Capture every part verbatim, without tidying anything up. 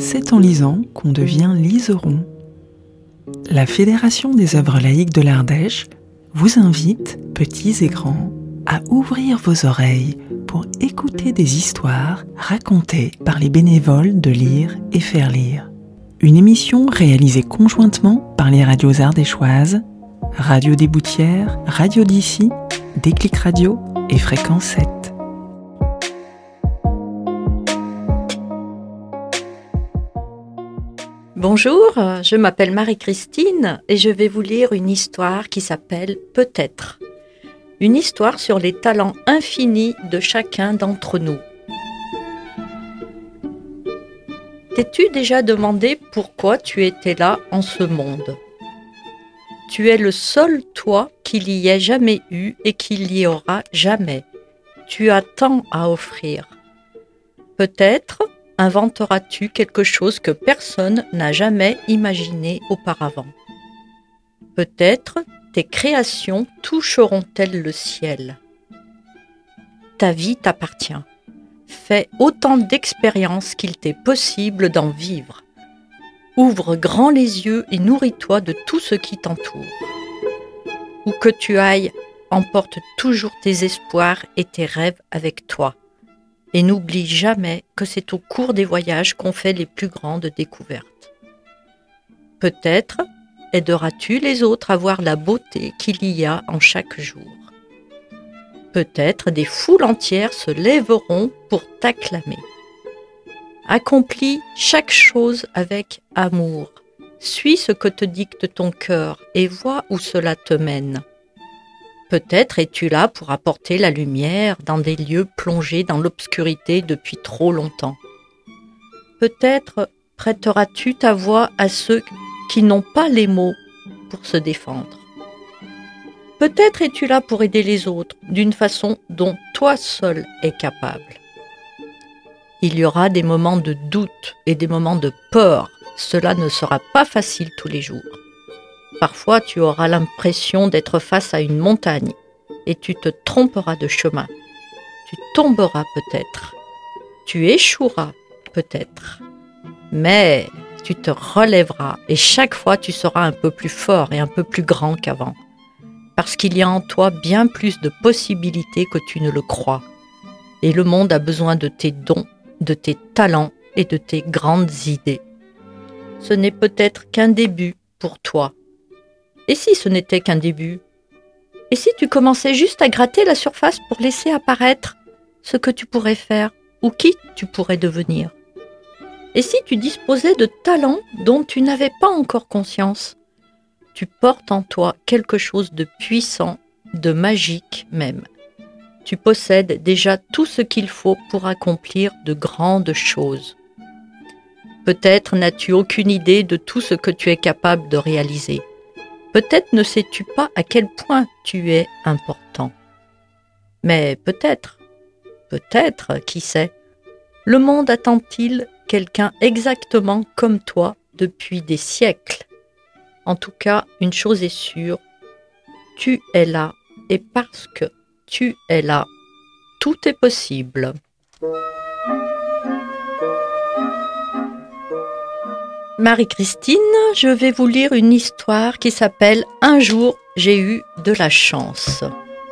C'est en lisant qu'on devient liseron. La Fédération des œuvres laïques de l'Ardèche vous invite, petits et grands, à ouvrir vos oreilles pour écouter des histoires racontées par les bénévoles de Lire et Faire Lire. Une émission réalisée conjointement par les radios ardéchoises, Radio des Boutières, Radio d'ici, Déclic Radio et Fréquence sept. Bonjour, je m'appelle Marie-Christine et je vais vous lire une histoire qui s'appelle « Peut-être ». Une histoire sur les talents infinis de chacun d'entre nous. T'es-tu déjà demandé pourquoi tu étais là en ce monde ? Tu es le seul toi qu'il y ait jamais eu et qu'il y aura jamais. Tu as tant à offrir. Peut-être inventeras-tu quelque chose que personne n'a jamais imaginé auparavant. Peut-être tes créations toucheront-elles le ciel. Ta vie t'appartient. Fais autant d'expériences qu'il t'est possible d'en vivre. Ouvre grand les yeux et nourris-toi de tout ce qui t'entoure. Où que tu ailles, emporte toujours tes espoirs et tes rêves avec toi. Et n'oublie jamais que c'est au cours des voyages qu'on fait les plus grandes découvertes. Peut-être aideras-tu les autres à voir la beauté qu'il y a en chaque jour. Peut-être des foules entières se lèveront pour t'acclamer. Accomplis chaque chose avec amour. Suis ce que te dicte ton cœur et vois où cela te mène. Peut-être es-tu là pour apporter la lumière dans des lieux plongés dans l'obscurité depuis trop longtemps. Peut-être prêteras-tu ta voix à ceux qui n'ont pas les mots pour se défendre. Peut-être es-tu là pour aider les autres d'une façon dont toi seul es capable. Il y aura des moments de doute et des moments de peur. Cela ne sera pas facile tous les jours. Parfois, tu auras l'impression d'être face à une montagne et tu te tromperas de chemin. Tu tomberas peut-être. Tu échoueras peut-être. Mais tu te relèveras et chaque fois, tu seras un peu plus fort et un peu plus grand qu'avant. Parce qu'il y a en toi bien plus de possibilités que tu ne le crois. Et le monde a besoin de tes dons, de tes talents et de tes grandes idées. Ce n'est peut-être qu'un début pour toi. Et si ce n'était qu'un début ? Et si tu commençais juste à gratter la surface pour laisser apparaître ce que tu pourrais faire ou qui tu pourrais devenir ? Et si tu disposais de talents dont tu n'avais pas encore conscience ? Tu portes en toi quelque chose de puissant, de magique même. Tu possèdes déjà tout ce qu'il faut pour accomplir de grandes choses. Peut-être n'as-tu aucune idée de tout ce que tu es capable de réaliser. Peut-être ne sais-tu pas à quel point tu es important. Mais peut-être, peut-être, qui sait, le monde attend-il quelqu'un exactement comme toi depuis des siècles. En tout cas, une chose est sûre, tu es là et parce que tu es là, tout est possible. Marie-Christine, je vais vous lire une histoire qui s'appelle « Un jour, j'ai eu de la chance ».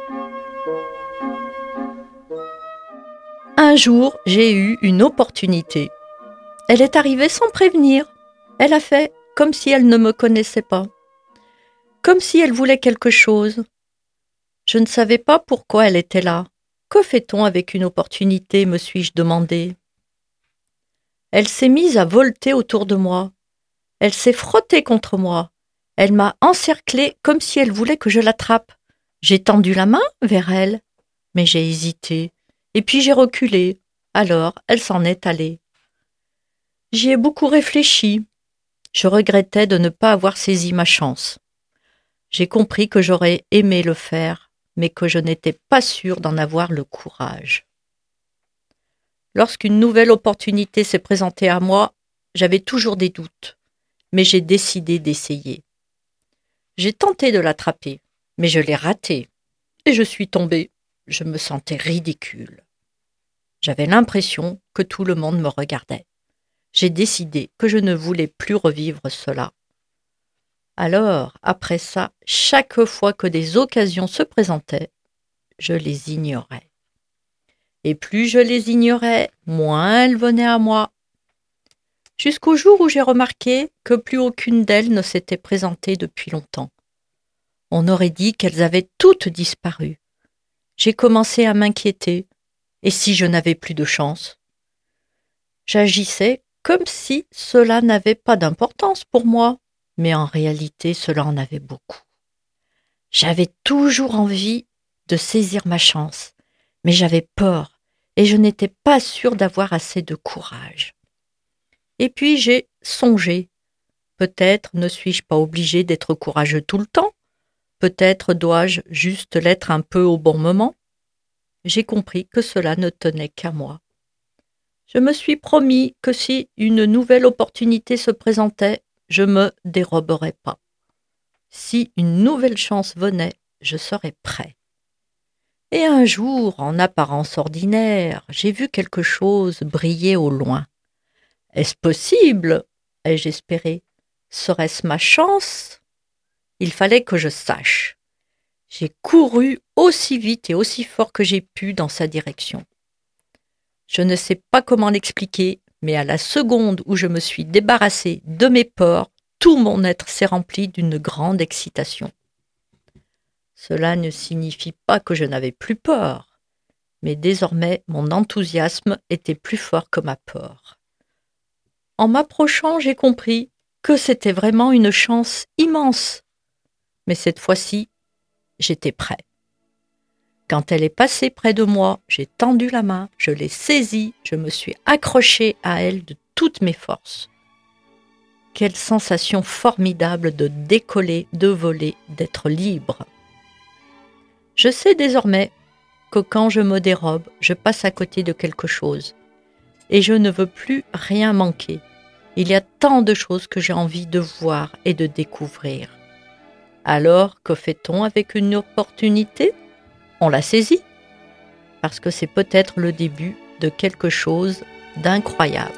Un jour, j'ai eu une opportunité. Elle est arrivée sans prévenir. Elle a fait comme si elle ne me connaissait pas. Comme si elle voulait quelque chose. Je ne savais pas pourquoi elle était là. Que fait-on avec une opportunité, me suis-je demandé. Elle s'est mise à volter autour de moi. Elle s'est frottée contre moi. Elle m'a encerclée comme si elle voulait que je l'attrape. J'ai tendu la main vers elle, mais j'ai hésité. Et puis j'ai reculé. Alors, elle s'en est allée. J'y ai beaucoup réfléchi. Je regrettais de ne pas avoir saisi ma chance. J'ai compris que j'aurais aimé le faire, mais que je n'étais pas sûre d'en avoir le courage. Lorsqu'une nouvelle opportunité s'est présentée à moi, j'avais toujours des doutes. Mais j'ai décidé d'essayer. J'ai tenté de l'attraper, mais je l'ai raté. Et je suis tombée. Je me sentais ridicule. J'avais l'impression que tout le monde me regardait. J'ai décidé que je ne voulais plus revivre cela. Alors, après ça, chaque fois que des occasions se présentaient, je les ignorais. Et plus je les ignorais, moins elles venaient à moi. Jusqu'au jour où j'ai remarqué que plus aucune d'elles ne s'était présentée depuis longtemps. On aurait dit qu'elles avaient toutes disparu. J'ai commencé à m'inquiéter. Et si je n'avais plus de chance? J'agissais comme si cela n'avait pas d'importance pour moi, mais en réalité cela en avait beaucoup. J'avais toujours envie de saisir ma chance, mais j'avais peur et je n'étais pas sûre d'avoir assez de courage. Et puis j'ai songé, peut-être ne suis-je pas obligée d'être courageux tout le temps, peut-être dois-je juste l'être un peu au bon moment. J'ai compris que cela ne tenait qu'à moi. Je me suis promis que si une nouvelle opportunité se présentait, je me déroberais pas. Si une nouvelle chance venait, je serais prêt. Et un jour, en apparence ordinaire, j'ai vu quelque chose briller au loin. Est-ce possible? Ai-je espéré. Serait-ce ma chance? Il fallait que je sache. J'ai couru aussi vite et aussi fort que j'ai pu dans sa direction. Je ne sais pas comment l'expliquer, mais à la seconde où je me suis débarrassée de mes peurs, tout mon être s'est rempli d'une grande excitation. Cela ne signifie pas que je n'avais plus peur, mais désormais mon enthousiasme était plus fort que ma peur. En m'approchant, j'ai compris que c'était vraiment une chance immense. Mais cette fois-ci, j'étais prêt. Quand elle est passée près de moi, j'ai tendu la main, je l'ai saisie, je me suis accroché à elle de toutes mes forces. Quelle sensation formidable de décoller, de voler, d'être libre. Je sais désormais que quand je me dérobe, je passe à côté de quelque chose. Et je ne veux plus rien manquer. Il y a tant de choses que j'ai envie de voir et de découvrir. Alors, que fait-on avec une opportunité ? On la saisit, parce que c'est peut-être le début de quelque chose d'incroyable.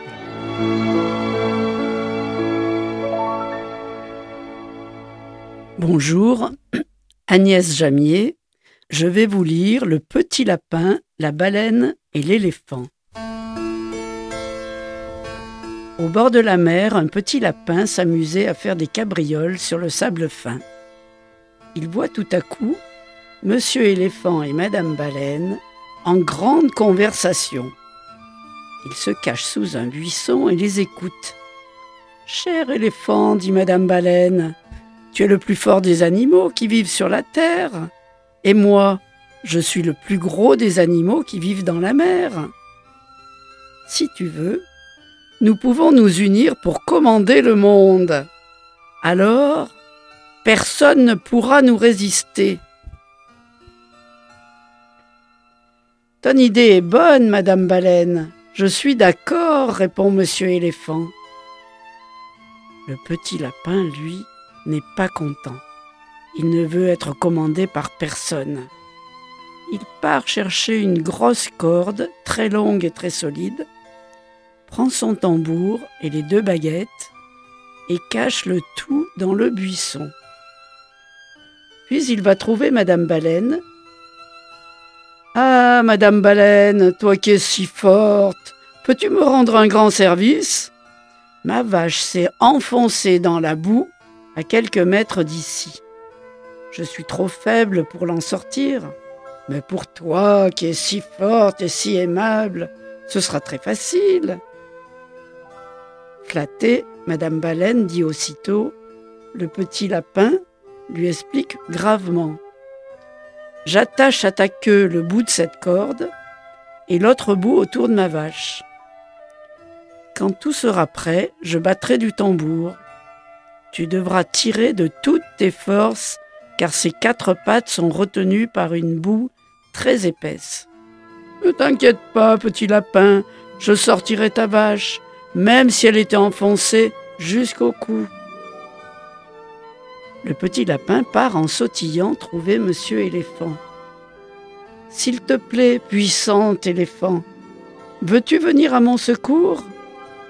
Bonjour, Agnès Jamier. Je vais vous lire Le petit lapin, la baleine et l'éléphant. Au bord de la mer, un petit lapin s'amusait à faire des cabrioles sur le sable fin. Il voit tout à coup Monsieur éléphant et Madame baleine en grande conversation. Il se cache sous un buisson et les écoute. « Cher éléphant, dit Madame baleine, tu es le plus fort des animaux qui vivent sur la terre. Et moi, je suis le plus gros des animaux qui vivent dans la mer. Si tu veux, nous pouvons nous unir pour commander le monde. Alors, personne ne pourra nous résister. » Ton idée est bonne, Madame Baleine. Je suis d'accord, répond Monsieur éléphant. Le petit lapin, lui, n'est pas content. Il ne veut être commandé par personne. Il part chercher une grosse corde, très longue et très solide, prend son tambour et les deux baguettes et cache le tout dans le buisson. Puis il va trouver Madame Baleine. « Ah, Madame Baleine, toi qui es si forte, peux-tu me rendre un grand service ? Ma vache s'est enfoncée dans la boue à quelques mètres d'ici. Je suis trop faible pour l'en sortir, mais pour toi qui es si forte et si aimable, ce sera très facile. » Flattée, Madame Baleine dit aussitôt, le petit lapin lui explique gravement. « J'attache à ta queue le bout de cette corde et l'autre bout autour de ma vache. Quand tout sera prêt, je battrai du tambour. Tu devras tirer de toutes tes forces car ses quatre pattes sont retenues par une boue très épaisse. Ne t'inquiète pas, petit lapin, je sortirai ta vache, même si elle était enfoncée jusqu'au cou. » Le petit lapin part en sautillant trouver Monsieur éléphant. « S'il te plaît, puissant éléphant, veux-tu venir à mon secours ?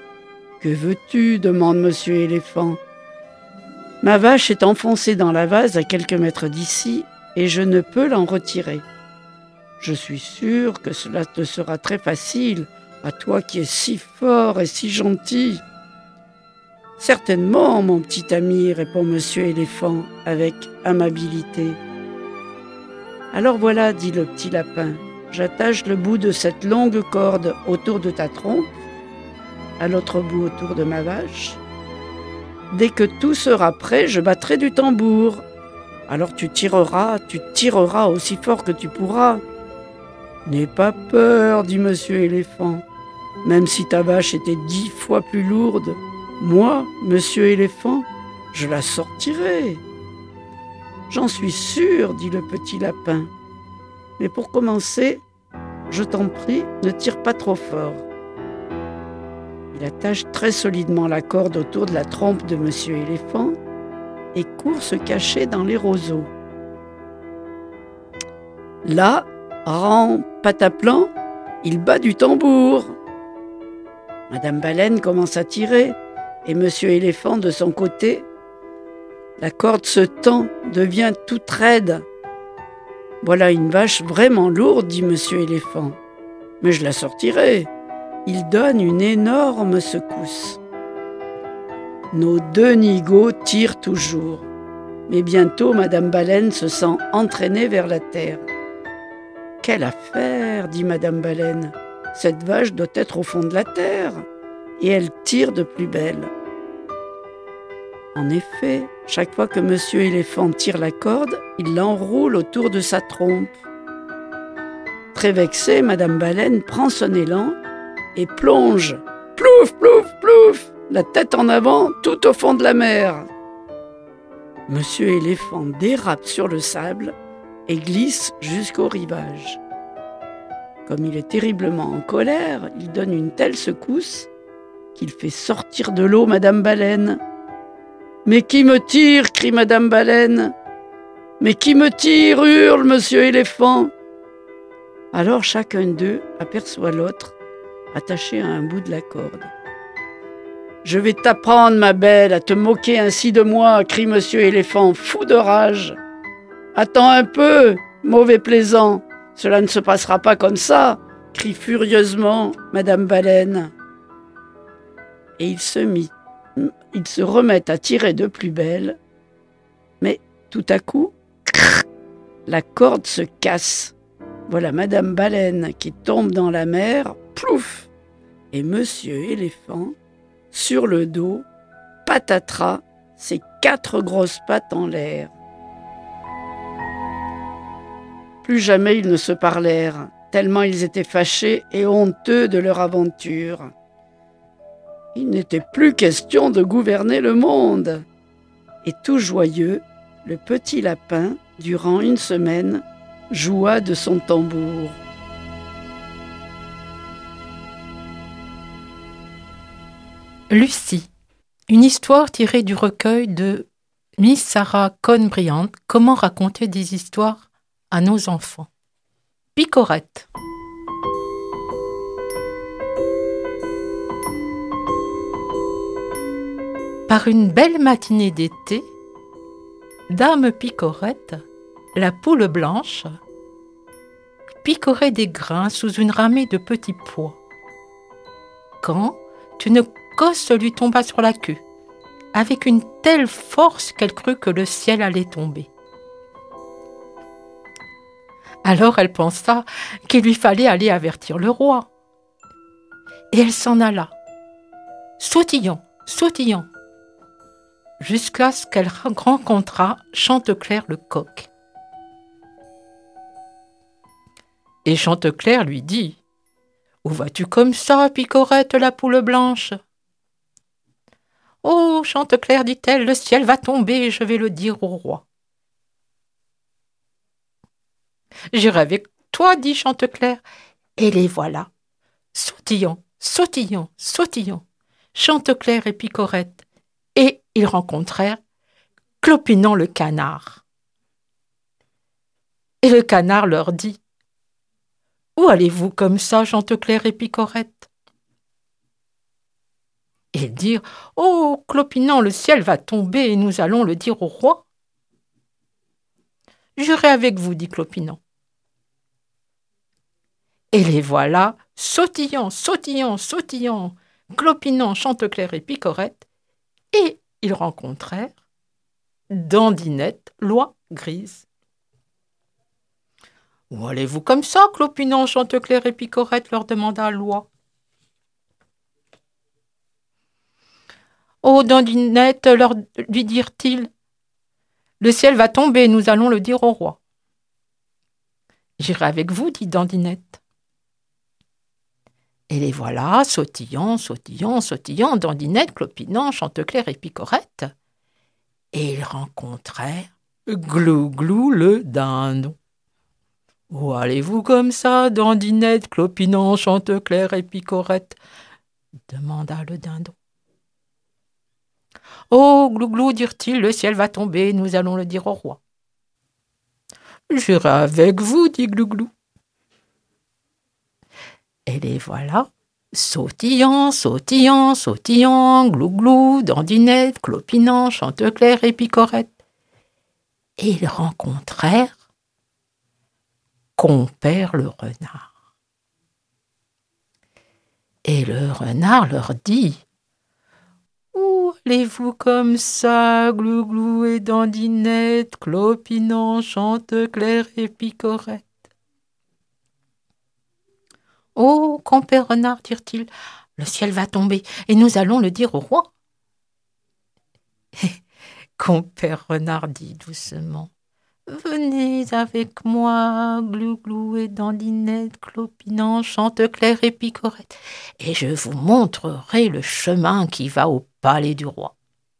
« Que veux-tu » demande Monsieur Éléphant. « Ma vache est enfoncée dans la vase à quelques mètres d'ici et je ne peux l'en retirer. Je suis sûr que cela te sera très facile, à toi qui es si fort et si gentil. »« Certainement, mon petit ami, » répond Monsieur Éléphant avec amabilité. « Alors voilà, dit le petit lapin, j'attache le bout de cette longue corde autour de ta trompe, à l'autre bout autour de ma vache. Dès que tout sera prêt, je battrai du tambour. Alors tu tireras, tu tireras aussi fort que tu pourras. »« N'aie pas peur, dit Monsieur Éléphant. Même si ta vache était dix fois plus lourde, moi, Monsieur Éléphant, je la sortirai. »« J'en suis sûr, dit le petit lapin. Mais pour commencer, je t'en prie, ne tire pas trop fort. » Il attache très solidement la corde autour de la trompe de Monsieur Éléphant et court se cacher dans les roseaux. Là, rang pataplan, il bat du tambour. Madame Baleine commence à tirer et Monsieur Éléphant de son côté. La corde se tend, devient toute raide. « Voilà une vache vraiment lourde, dit Monsieur Éléphant. Mais je la sortirai. » Il donne une énorme secousse. Nos deux nigauds tirent toujours. Mais bientôt, Madame Baleine se sent entraînée vers la terre. « Quelle affaire !» dit Madame Baleine. « Cette vache doit être au fond de la terre. » Et elle tire de plus belle. En effet, chaque fois que Monsieur Éléphant tire la corde, il l'enroule autour de sa trompe. Très vexée, Madame Baleine prend son élan et plonge, plouf, plouf, plouf, la tête en avant, tout au fond de la mer. Monsieur Éléphant dérape sur le sable et glisse jusqu'au rivage. Comme il est terriblement en colère, il donne une telle secousse qu'il fait sortir de l'eau Madame Baleine. « Mais qui me tire » crie Madame Baleine. « Mais qui me tire » hurle Monsieur Éléphant. Alors chacun d'eux aperçoit l'autre attaché à un bout de la corde. « Je vais t'apprendre, ma belle, à te moquer ainsi de moi » crie Monsieur Éléphant, fou de rage. « Attends un peu, mauvais plaisant, cela ne se passera pas comme ça » crie furieusement Madame Baleine. Et il se mit, il se remet à tirer de plus belle, mais tout à coup, crrr, la corde se casse. Voilà Madame Baleine qui tombe dans la mer, plouf, et Monsieur Éléphant, sur le dos, patatras, ses quatre grosses pattes en l'air. Plus jamais ils ne se parlèrent, tellement ils étaient fâchés et honteux de leur aventure. Il n'était plus question de gouverner le monde. Et tout joyeux, le petit lapin, durant une semaine, joua de son tambour. Lucie, une histoire tirée du recueil de Miss Sarah Cohn-Bryant, Comment raconter des histoires à nos enfants. Picorette. Par une belle matinée d'été, Dame Picorette, la poule blanche, picorait des grains sous une ramée de petits pois, quand une gosse lui tomba sur la queue, avec une telle force qu'elle crut que le ciel allait tomber. Alors elle pensa qu'il lui fallait aller avertir le roi. Et elle s'en alla, sautillant, sautillant, jusqu'à ce qu'elle rencontrât Chanteclair le coq. Et Chanteclair lui dit : « Où vas-tu comme ça, Picorette, la poule blanche ?»« Oh, Chanteclair, dit-elle, le ciel va tomber, je vais le dire au roi. »« J'irai avec toi, dit Chanteclair, et les voilà, sautillant, sautillant, sautillant, Chanteclair et Picorette, et ils rencontrèrent Clopinon le canard. Et le canard leur dit : « Où allez-vous comme ça, Chanteclair et Picorette ?» Et et dire « Oh, Clopinant, le ciel va tomber et nous allons le dire au roi !»« J'irai avec vous, dit Clopinant. » Et les voilà, sautillant, sautillant, sautillant, Clopinant, Chanteclair et Picorette, et ils rencontrèrent Dandinette, l'oie grise. « Où allez-vous comme ça, Clopinant, Chanteclair et Picorette ?» leur demanda l'oie. « Oh, Dandinette, leur, lui dirent-ils, le ciel va tomber, nous allons le dire au roi. »« J'irai avec vous, dit Dandinette. » Et les voilà, sautillant, sautillant, sautillant, Dandinette, Clopinant, Chanteclair et Picorette. Et ils rencontrèrent Glou-Glou le dindon. « Où allez-vous comme ça, Dandinette, Clopinant, Chanteclair et Picorette ?» demanda le dindon. « Oh, Glou-Glou, dirent-ils, le ciel va tomber, nous allons le dire au roi. »« J'irai avec vous, dit Glou-Glou. » Et les voilà, sautillant, sautillant, sautillant, Glou-Glou, Dandinette, Clopinant, Chanteclair et Picorette. Et ils rencontrèrent Compère le renard. Et le renard leur dit « Où allez-vous comme ça, Glou-Glou et Dandinette, Clopinant, Chanteclair et Picorette ?» « Oh, compère renard, dirent-ils, le ciel va tomber et nous allons le dire au roi. » Et compère renard dit doucement « Venez avec moi, Glou-Glou et Dandinette, Clopinant, Chanteclair et Picorette, et je vous montrerai le chemin qui va au palais du roi. »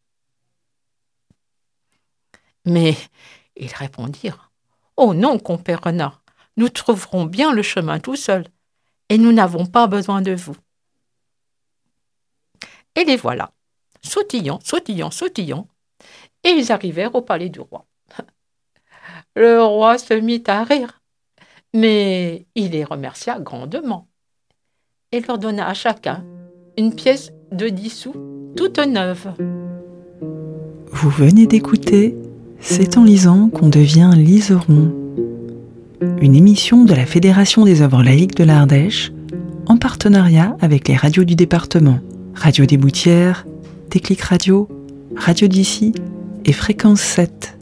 Mais ils répondirent « Oh non, compère renard, nous trouverons bien le chemin tout seuls. Et nous n'avons pas besoin de vous. » Et les voilà, sautillant, sautillant, sautillant, et ils arrivèrent au palais du roi. Le roi se mit à rire, mais il les remercia grandement et leur donna à chacun une pièce de dix sous toute neuve. Vous venez d'écouter « C'est en lisant qu'on devient liseron », une émission de la Fédération des œuvres laïques de l'Ardèche, en partenariat avec les radios du département, Radio des Boutières, Déclic Radio, Radio d'ici et Fréquence sept.